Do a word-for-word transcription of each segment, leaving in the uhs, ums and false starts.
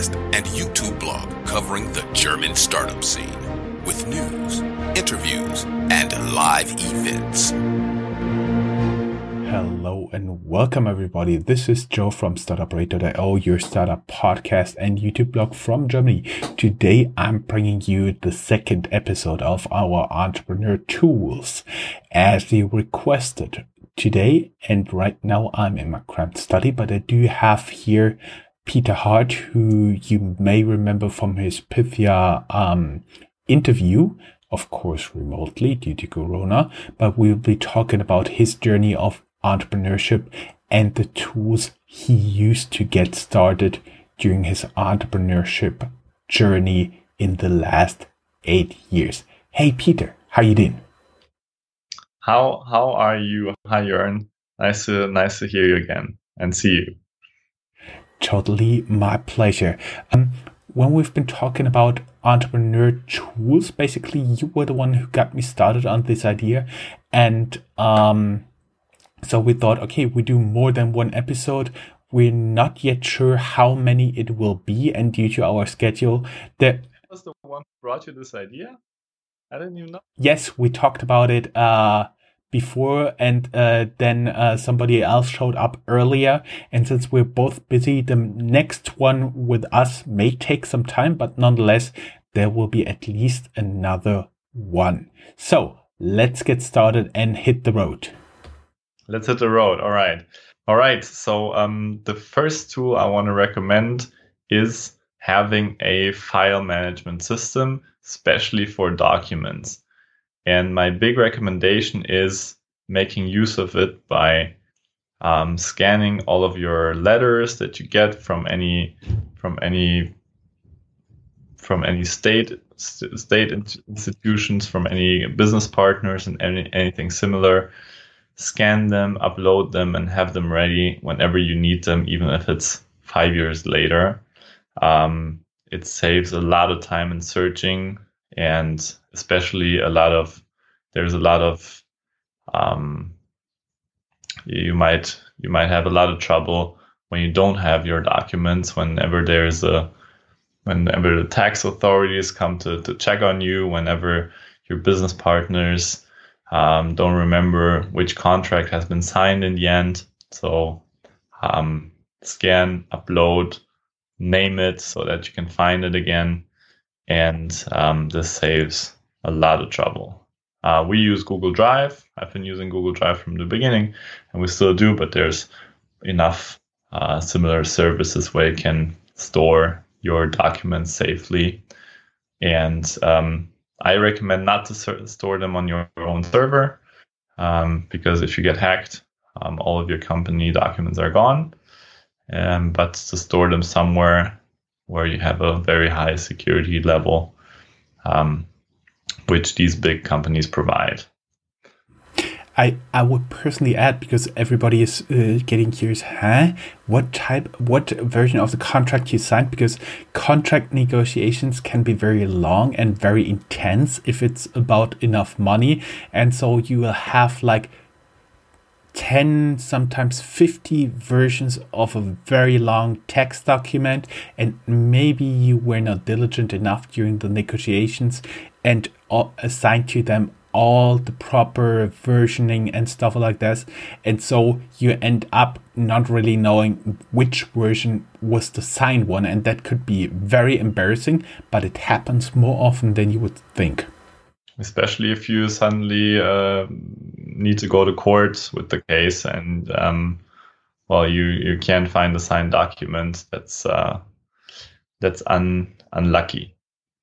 podcast and YouTube blog covering the German startup scene with news, interviews, and live events. Hello and welcome everybody. This is Joe from Startupradio dot io, your startup podcast and YouTube blog from Germany. Today I'm bringing you the second episode of our Entrepreneur Tools as you requested today. And right now I'm in my cramped study, but I do have here Peter Hart, who you may remember from his Pythia um, interview, of course remotely due to Corona, but we'll be talking about his journey of entrepreneurship and the tools he used to get started during his entrepreneurship journey in the last eight years. Hey Peter, how you doing? How how are you? Hi Jörn. Nice to nice to hear you again and see you. Totally my pleasure. Um, when we've been talking about entrepreneur tools, basically you were the one who got me started on this idea, and um. So we thought, okay, we do more than one episode. We're not yet sure how many it will be, and due to our schedule, that was the one who brought you this idea. I didn't even know. Yes, we talked about it uh, before, and uh, then uh, somebody else showed up earlier. And since we're both busy, the next one with us may take some time, but nonetheless, there will be at least another one. So let's get started and hit the road. Let's hit the road. All right. All right. So um, the first tool I want to recommend is having a file management system, especially for documents. And my big recommendation is making use of it by um, scanning all of your letters that you get from any from any from any state state institutions, from any business partners, and any, anything similar. Scan them, upload them, and have them ready whenever you need them, even if it's five years later. Um, it saves a lot of time in searching, and especially a lot of, there's a lot of, um, you might, you might have a lot of trouble when you don't have your documents, whenever there's a, whenever the tax authorities come to, to check on you, whenever your business partners Um, don't remember which contract has been signed in the end. So um, scan, upload, name it so that you can find it again. And um, this saves a lot of trouble. Uh, we use Google Drive. I've been using Google Drive from the beginning, and we still do, but there's enough uh, similar services where you can store your documents safely. And um, I recommend not to store them on your own server um, because if you get hacked, um, all of your company documents are gone. Um, but to store them somewhere where you have a very high security level, um, which these big companies provide. I, I would personally add, because everybody is uh, getting curious, huh? What type, what version of the contract you signed? Because contract negotiations can be very long and very intense if it's about enough money. And so you will have like ten, sometimes fifty versions of a very long text document. And maybe you were not diligent enough during the negotiations and uh, assigned to them all the proper versioning and stuff like this. And so you end up not really knowing which version was the signed one. And that could be very embarrassing, but it happens more often than you would think. Especially if you suddenly uh, need to go to court with the case and, um, well, you, you can't find the signed document. That's, uh, that's un, unlucky,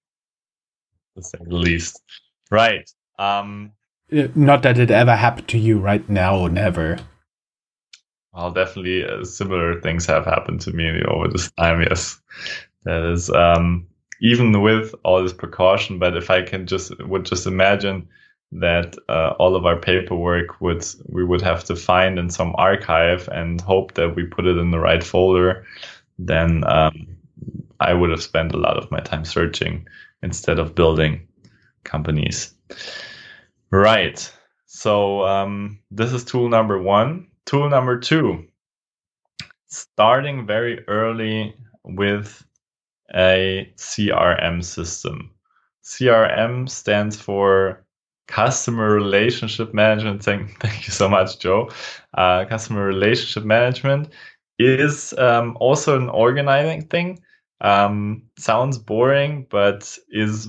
to say the least. Right. Um, Not that it ever happened to you right now, never. Well, definitely uh, similar things have happened to me over this time, yes. That is, um, even with all this precaution, but if I can just, would just imagine that uh, all of our paperwork would, we would have to find in some archive and hope that we put it in the right folder, then um, I would have spent a lot of my time searching instead of building companies. Right. So um, this is tool number one. Tool number two, starting very early with a C R M system. C R M stands for Customer Relationship Management. Thank, thank you so much, Joe. Uh, customer Relationship Management is um, also an organizing thing. Um, sounds boring, but is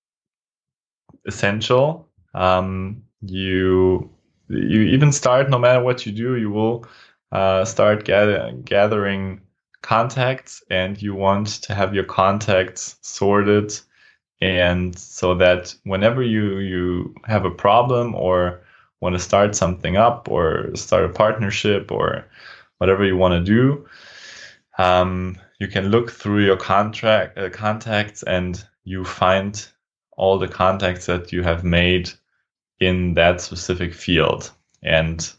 essential. Um, you you even start, no matter what you do, you will uh, start gather, gathering contacts, and you want to have your contacts sorted, and so that whenever you you have a problem or want to start something up or start a partnership or whatever you want to do, um, you can look through your contract uh, contacts, and you find all the contacts that you have made in that specific field. And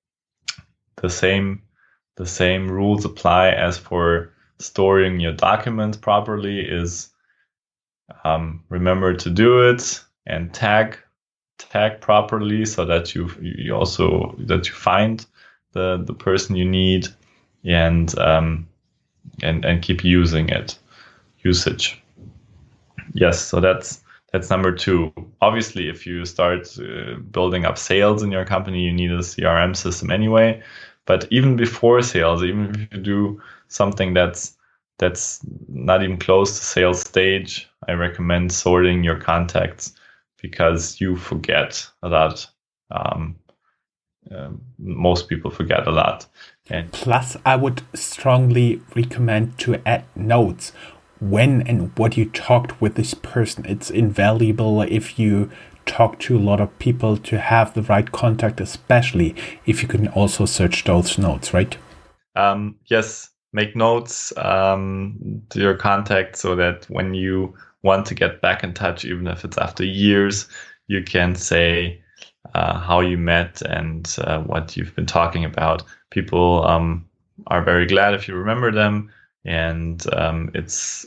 the same the same rules apply as for storing your documents properly. Is um, remember to do it and tag tag properly, so that you you also that you find the the person you need, and um, and and keep using it usage. Yes, so that's that's number two. Obviously, if you start uh, building up sales in your company, you need a C R M system anyway. But even before sales, even if you do something that's that's not even close to sales stage, I recommend sorting your contacts, because you forget a lot. Um, uh, most people forget a lot. And plus, I would strongly recommend to add notes when and what you talked with this person. It's invaluable if you talk to a lot of people to have the right contact, especially if you can also search those notes, right? Um, yes, make notes um, to your contact, so that when you want to get back in touch, even if it's after years, you can say uh, how you met and uh, what you've been talking about. People um, are very glad if you remember them. And um, it's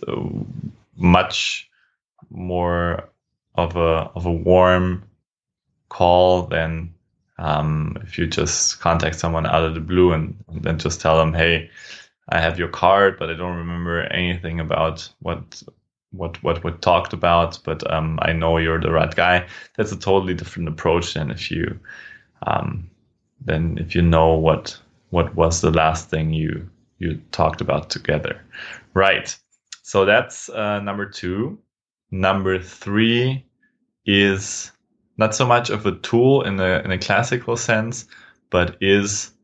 much more of a of a warm call than um, if you just contact someone out of the blue and, and then just tell them, "Hey, I have your card, but I don't remember anything about what what what we talked about. But um, I know you're the right guy." That's a totally different approach than if you um, than if you know what what was the last thing you. you talked about together. Right. So that's uh, number two. Number three is not so much of a tool in a in a classical sense, but is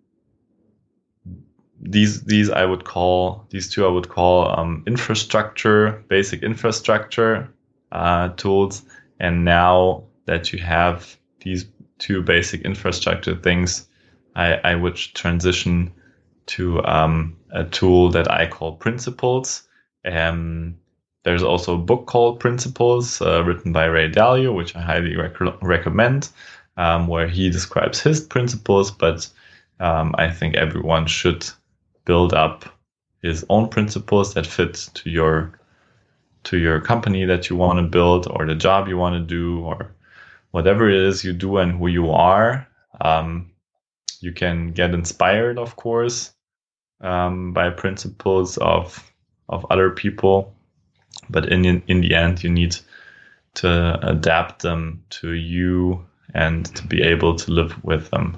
these these I would call these two I would call um, infrastructure, basic infrastructure uh, tools. And now that you have these two basic infrastructure things, I, I would transition to um, a tool that I call Principles. Um, there's also a book called Principles, uh, written by Ray Dalio, which I highly rec- recommend, um, where he describes his principles. But um, I think everyone should build up his own principles that fit to your to your company that you want to build, or the job you want to do, or whatever it is you do and who you are. Um, you can get inspired, of course, Um, by principles of of other people, but in, in in the end, you need to adapt them to you and to be able to live with them.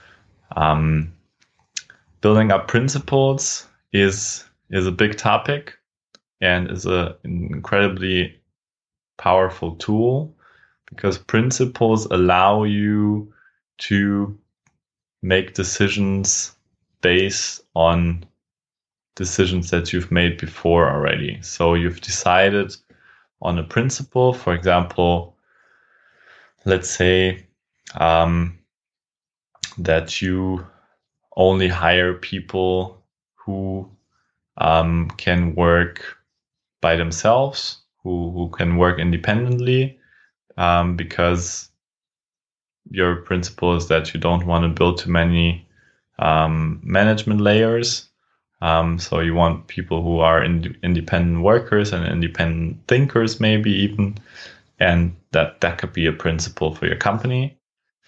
Um, building up principles is is a big topic and is a, an incredibly powerful tool, because principles allow you to make decisions based on decisions that you've made before already. So you've decided on a principle. For example, let's say um, that you only hire people who um, can work by themselves, who, who can work independently, um, because your principle is that you don't want to build too many Um, management layers. Um, so you want people who are in, independent workers and independent thinkers, maybe even, and that that could be a principle for your company.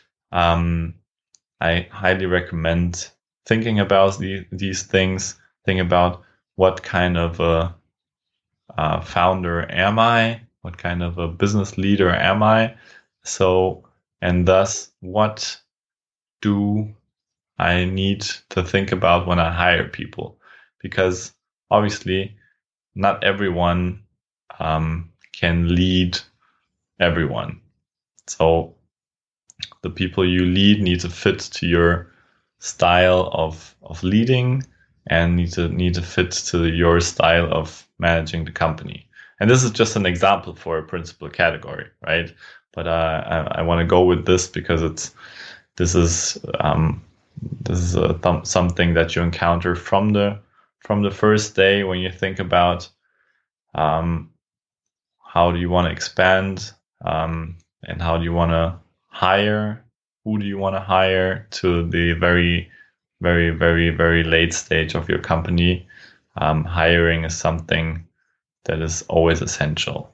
Um, I highly recommend thinking about the, these things. Think about what kind of a uh, founder am I? What kind of a business leader am I? So, and thus, what do I need to think about when I hire people? Because obviously, not everyone um, can lead everyone. So the people you lead need to fit to your style of of leading and need to need to fit to your style of managing the company. And this is just an example for a principal category, right? But uh, I, I want to go with this because it's this is um, this is a th- something that you encounter from the from the first day when you think about um, how do you want to expand um, and how do you want to hire, who do you want to hire, to the very, very, very, very late stage of your company. Um, hiring is something that is always essential.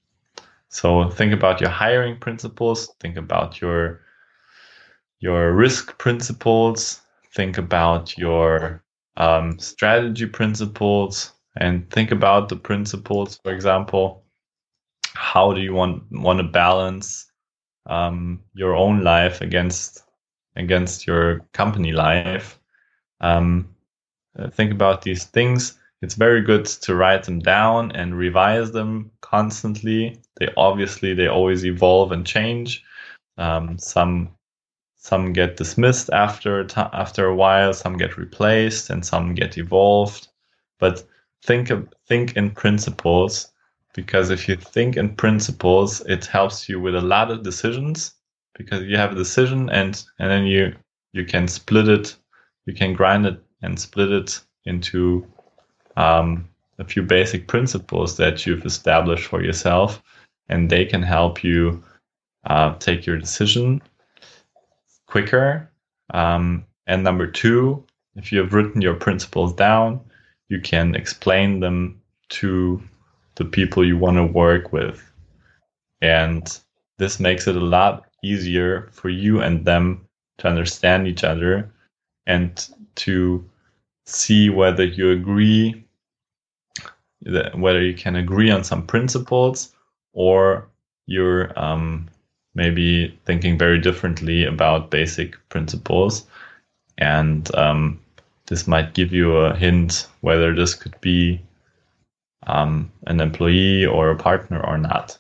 So think about your hiring principles, think about your your risk principles, think about your um, strategy principles, and think about the principles, for example, how do you want want to balance um, your own life against against your company life? Um, think about these things. It's very good to write them down and revise them constantly. They obviously they always evolve and change. Um, some some get dismissed after t- after a while. Some get replaced, and some get evolved. But think of, think in principles. Because if you think in principles, it helps you with a lot of decisions, because you have a decision and, and then you, you can split it, you can grind it and split it into um, a few basic principles that you've established for yourself, and they can help you uh, take your decision quicker. Um, and number two, if you have written your principles down, you can explain them to the people you want to work with. And this makes it a lot easier for you and them to understand each other and to see whether you agree, whether you can agree on some principles, or you're um, maybe thinking very differently about basic principles. And um, this might give you a hint whether this could be Um, an employee or a partner or not.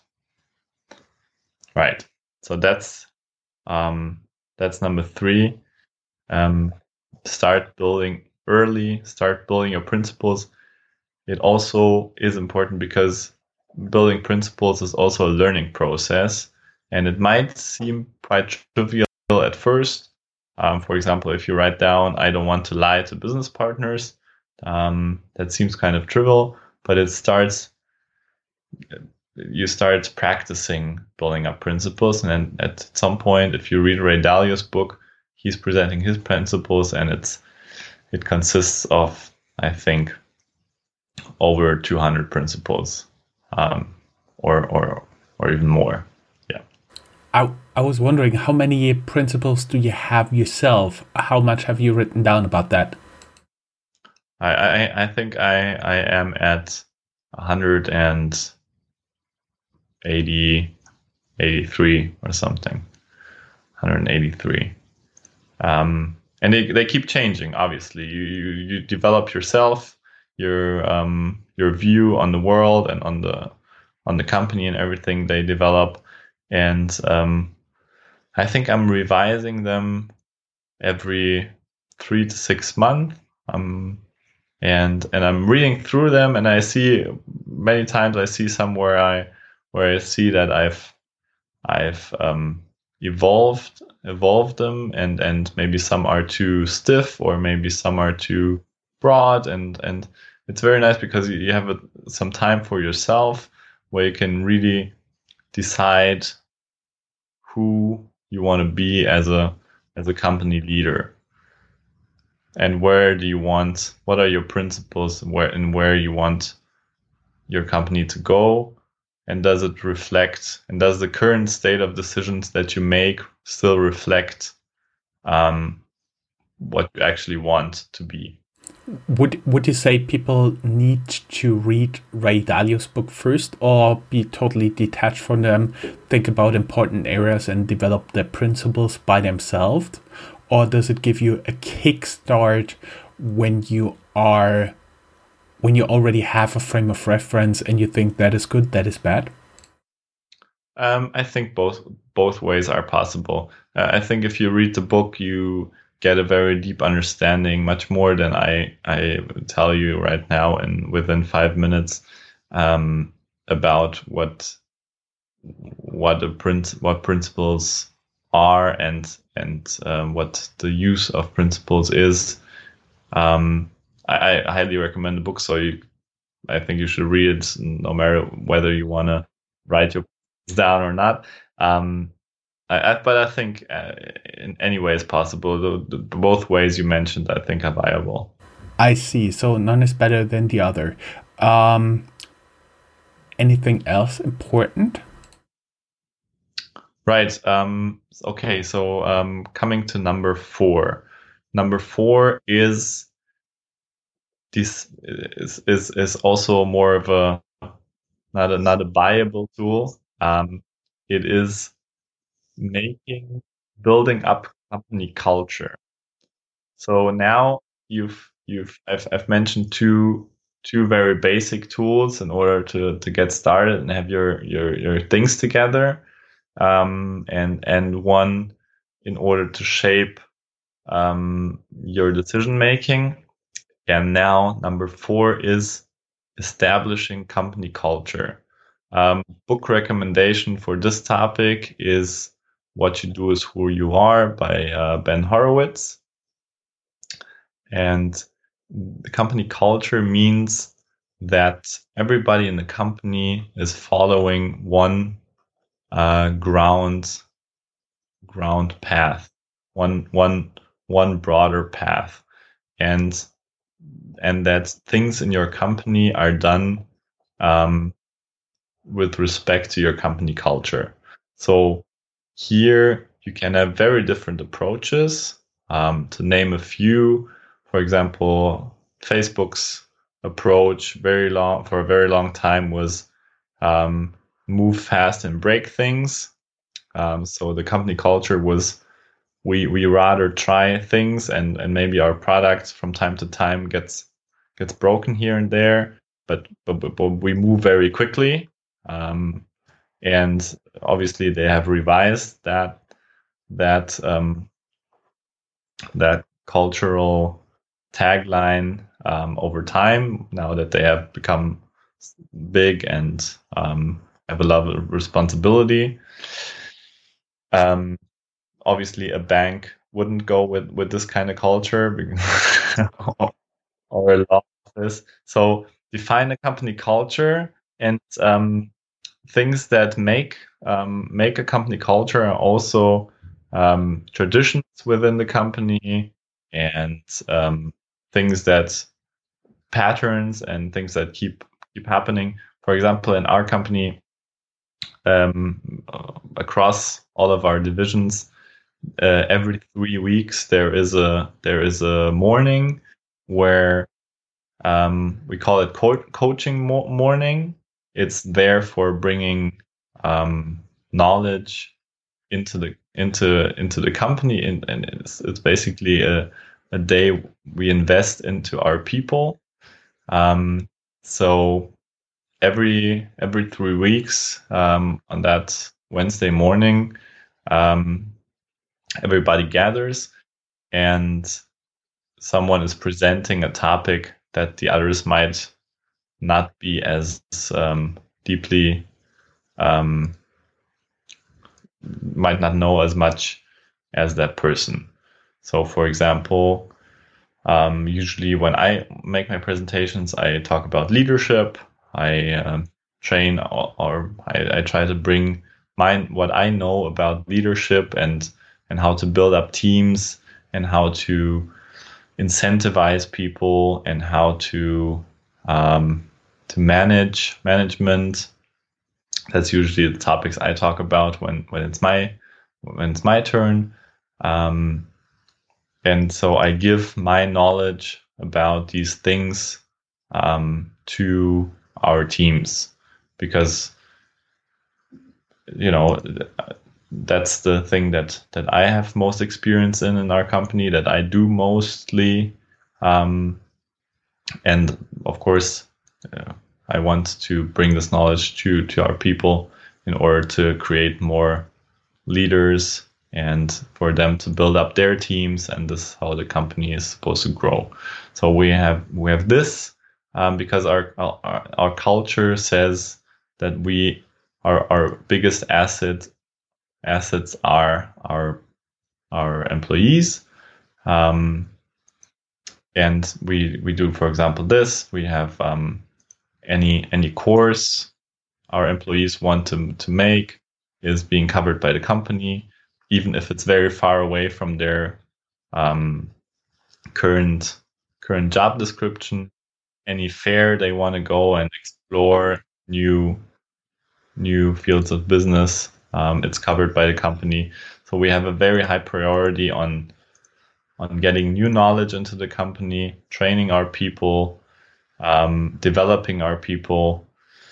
Right. So that's um, that's number three. Um, start building early. Start building your principles. It also is important because building principles is also a learning process, and it might seem quite trivial at first. Um, for example, if you write down, "I don't want to lie to business partners," um, that seems kind of trivial. But it starts, you start practicing building up principles. And then at some point, if you read Ray Dalio's book, he's presenting his principles, and it's it consists of, I think, over two hundred principles, um, or, or, or even more. Yeah. I, I was wondering, how many principles do you have yourself? How much have you written down about that? I, I, I think I, I am at one hundred eighty, eighty-three or something. one hundred eighty-three. Um, and they, they keep changing, obviously. You, you, you develop yourself, your um, your view on the world and on the on the company and everything they develop. And um, I think I'm revising them every three to six months. Um, And and I'm reading through them, and I see many times I see some where I where I see that I've I've um, evolved evolved them, and and maybe some are too stiff, or maybe some are too broad, and and it's very nice because you have a, some time for yourself where you can really decide who you want to be as a as a company leader. And where do you want, what are your principles, where and where you want your company to go? And does it reflect, and does the current state of decisions that you make still reflect um, what you actually want to be? Would would you say people need to read Ray Dalio's book first, or be totally detached from them, think about important areas and develop their principles by themselves? Or does it give you a kickstart when you are when you already have a frame of reference and you think that is good, that is bad? Um, I think both both ways are possible. Uh, I think if you read the book, you get a very deep understanding, much more than I I tell you right now, and within five minutes, um, about what what a prin- what principles are and and um, what the use of principles is. Um, I, I highly recommend the book. So you, I think you should read it, no matter whether you want to write your down or not. Um, I, I, but I think uh, in any way is possible. The, the, both ways you mentioned, I think, are viable. I see. So none is better than the other. Um, anything else important? Right. Um, okay. So um, coming to number four. Number four is this is is is also more of a not a not a viable tool. Um, it is making building up company culture. So now you've you've I've I've mentioned two two very basic tools in order to to get started and have your your your things together, um, and and one in order to shape um, your decision making. And now number four is establishing company culture. Um, book recommendation for this topic is What You Do Is Who You Are by uh, Ben Horowitz. And the company culture means that everybody in the company is following one uh, ground ground path, one one one broader path, and and that things in your company are done um, with respect to your company culture. So here you can have very different approaches. Um, to name a few, for example, Facebook's approach very long for a very long time was um, move fast and break things. Um, so the company culture was we we rather try things, and and maybe our product from time to time gets gets broken here and there, but but, but, but we move very quickly. Um, and obviously they have revised that that um, that cultural tagline um, over time, now that they have become big and um, have a lot of responsibility. Um, obviously, a bank wouldn't go with, with this kind of culture or a law office. So define a company culture, and um, things that make um, make a company culture are also um, traditions within the company, and um, things that patterns and things that keep keep happening. For example, in our company, um, across all of our divisions, uh, every three weeks there is a there is a morning where um, we call it co- coaching mo- morning. It's there for bringing um, knowledge into the into into the company, and, and it's, it's basically a, a day we invest into our people. Um, so every every three weeks um, on that Wednesday morning, um, everybody gathers and someone is presenting a topic that the others might not be as um, deeply, um, might not know as much as that person. So, for example, um, usually when I make my presentations, I talk about leadership. I um, train or, or I, I try to bring my what I know about leadership and and how to build up teams and how to incentivize people and how to um, to manage management. That's usually the topics I talk about when when it's my when it's my turn. Um, and so I give my knowledge about these things um, to our teams, because, you know, that's the thing that, that I have most experience in in our company, that I do mostly. Um, and of course, uh, I want to bring this knowledge to, to our people in order to create more leaders and for them to build up their teams. And this is how the company is supposed to grow. So we have, we have this um, because our, our, our culture says that we, our, our biggest asset assets are our, our employees. Um, and we, we do, for example, this, we have, um, any, any course our employees want to, to make is being covered by the company, even if it's very far away from their um, current current job description. Any fair they want to go and explore new new fields of business, um, it's covered by the company. So we have a very high priority on on getting new knowledge into the company, training our people, um, developing our people,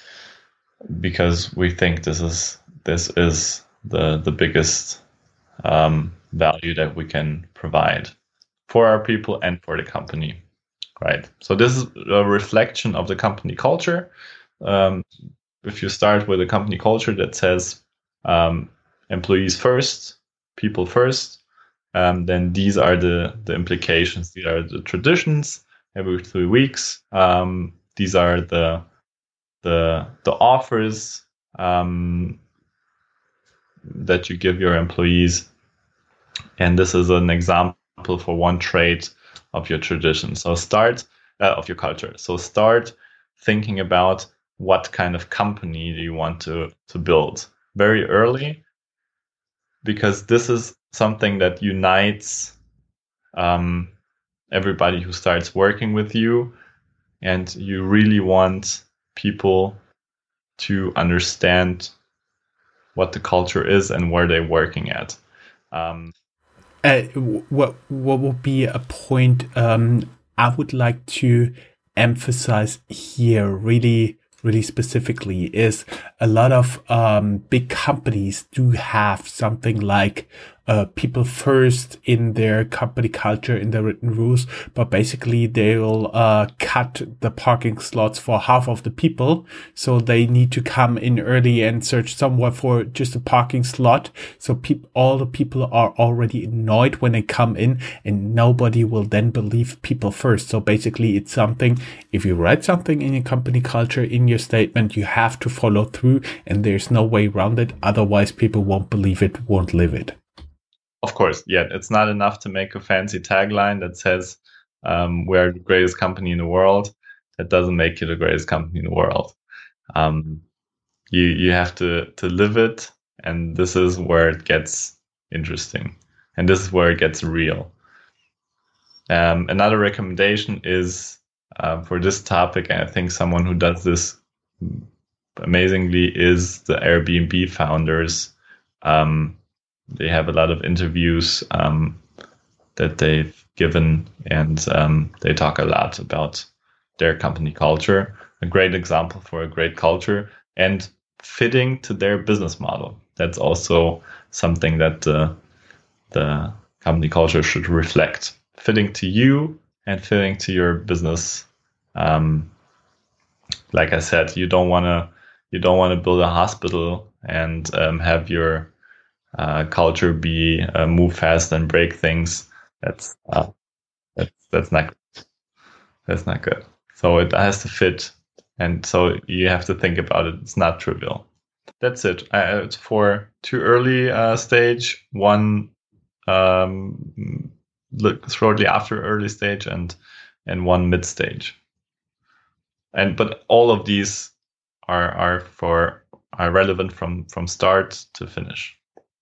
because we think this is this is the the biggest um, value that we can provide for our people and for the company, right? So this is a reflection of the company culture. Um, if you start with a company culture that says um, employees first, people first, um, then these are the the implications. These are the traditions. Every three weeks, um, these are the the the offers um, that you give your employees, and this is an example for one trait of your tradition. So start uh, of your culture. So start thinking about what kind of company do you want to to build very early, because this is something that unites um, everybody who starts working with you, and you really want people to understand what the culture is and where they're working at. Um, uh, what what would be a point um, I would like to emphasize here really really specifically is a lot of um, big companies do have something like uh, people first in their company culture, in their written rules, but basically they will uh, cut the parking slots for half of the people. So they need to come in early and search somewhere for just a parking slot. So peop- all the people are already annoyed when they come in, and nobody will then believe people first. So basically it's something, if you write something in your company culture, in your statement, you have to follow through, and there's no way around it. Otherwise people won't believe it, won't live it. Of course, yeah, it's not enough to make a fancy tagline that says um, we're the greatest company in the world. That doesn't make you the greatest company in the world. Um, you you have to to live it, and this is where it gets interesting, and this is where it gets real. Um, another recommendation is uh, for this topic, and I think someone who does this amazingly is the Airbnb founders. Um, They have a lot of interviews um, that they've given, and um, they talk a lot about their company culture. A great example for a great culture and fitting to their business model. That's also something that the, the company culture should reflect. Fitting to you and fitting to your business. Um, like I said, you don't want to you don't want to build a hospital and um, have your Uh, culture be uh, move fast and break things. That's uh, that's that's not good. That's not good. So it has to fit, and so you have to think about it. It's not trivial. That's it. Uh, it's for two early uh, stage, one um, look shortly after early stage, and and one mid stage. And but all of these are are for are relevant from from start to finish.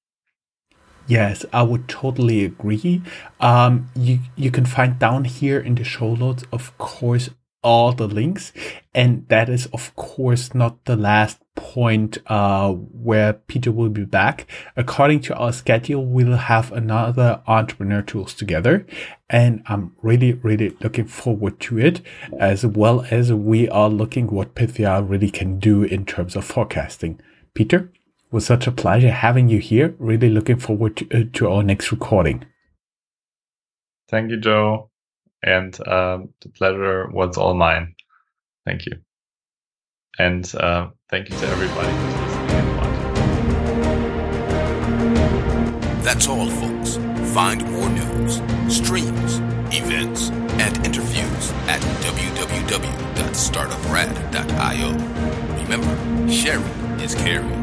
Yes, I would totally agree. Um, you you can find down here in the show notes, of course, all the links. And that is, of course, not the last point uh, where Peter will be back. According to our schedule, we'll have another Entrepreneur Tools together. And I'm really, really looking forward to it, as well as we are looking what Pythia really can do in terms of forecasting. Peter, it was such a pleasure having you here. Really looking forward to, uh, to our next recording. Thank you, Joe. And uh, the pleasure was all mine. Thank you. And uh, thank you to everybody who's listening and watching. That's all, folks. Find more news, streams, events, and interviews at w w w dot startup rad dot i o. Remember, sharing is caring.